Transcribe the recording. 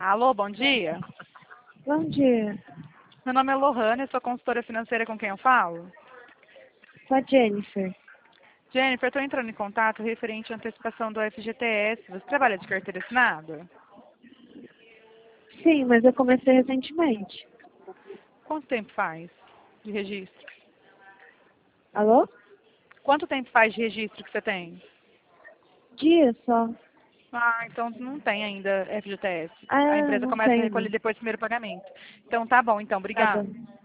Alô, bom dia. Bom dia. Meu nome é Lohane, eu sou consultora financeira com quem eu falo. Com a Jennifer. Jennifer, estou entrando em contato referente à antecipação do FGTS. Você trabalha de carteira assinada? Sim, mas eu comecei recentemente. Quanto tempo faz de registro? Alô? Quanto tempo faz de registro que você tem? Dia só. Ah, então não tem ainda FGTS. A Ah, empresa não começa a tem recolher não. depois do primeiro pagamento. Então tá bom, então, Tá obrigada. bom.